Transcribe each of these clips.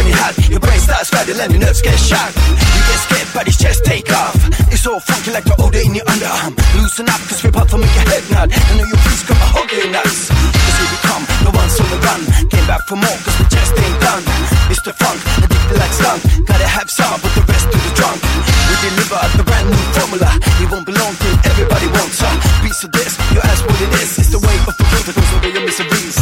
burning hot. Your brain starts rattling and your nerves get shocked. You get scared but his chest take off. It's all funky like the odor in your underarm. Loosen up cause we're about to make your head nod. I know you please come and hug your nuts. Cause here we come, no one's on the run. Came back for more cause we just ain't done. It's the funk, addicted like skunk. Gotta have some but the rest to the drunk. We deliver the brand new formula. It won't belong to everybody wants some piece of this, you ask what it is. It's the way of the world that goes over your miseries.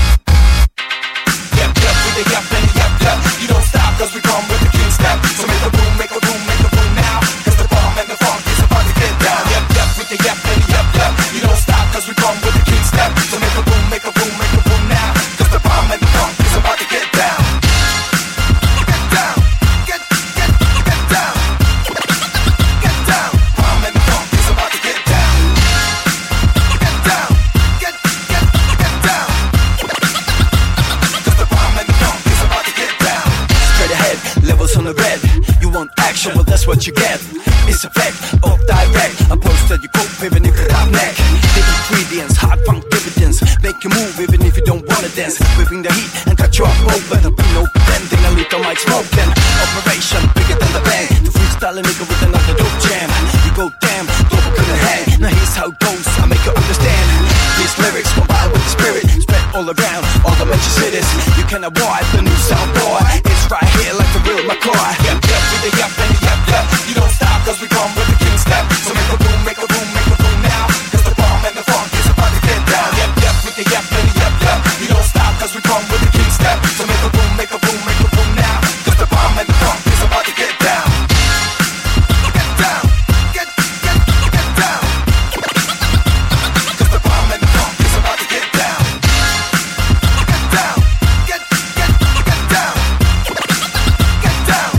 Yep, yep, with the yep and the yep, yep. You don't stop cause we come with the king step. So make a boom, make a boom, make a boom now. Cause the bomb and the funk is about to get down. Yep, yep, with the yep and the yep, yep. You don't stop cause we come with the king step. So make a boom, make a boom, make a boom now. Cause the bomb and the funk is about to get down. Get down, get down. Get down, bomb and the funk is about to get down. Get down, get down. Cause the bomb and the funk is about to get down. Straight ahead, levels on the red. You want action, well that's what you get. It's effect of direct. A post that you cope even if you're top neck. The ingredients, hard funk dividends. Make you move even if you don't wanna dance. Whipping the heat and cut you off open. There'll be no pretending, a little mic smoking. Operation bigger than the bang. The freestyle nigga with another dope jam. You go damn, global couldn't hang. Now here's how it goes, I make you understand. These lyrics combine with the spirit. Spread all around, all the major cities. You can avoid the new sound boy. It's right here like the real McCoy. Yep, yep, with the yep and the yep, yep. You don't stop cause we come with the king step. So make a boom, make a boom, make a boom now. Cause the bomb and the funk is about to get down. Yep, yep, with the yep and the yep, yep. You don't stop cause we come with the king step. So make a boom, make a boom, make a boom now. Cause the bomb and the funk is about to get down. Get down, get down. Cause the bomb and the funk is about to get down. Get down, get down. Get down.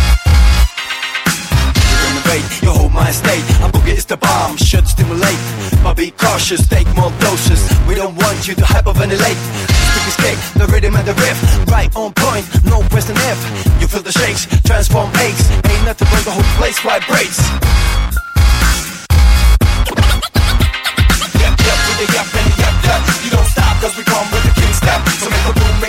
You hold my state, a boogie is the bomb, should stimulate. But be cautious, take more doses. We don't want you to hyperventilate. Stick escape, the rhythm and the riff. Right on point, no question if. You feel the shakes, transform aches. Ain't nothing but the whole place vibrates. Yep, yep, with the yep and the yep, yep. You don't stop cause we come with the king step. So make a boom,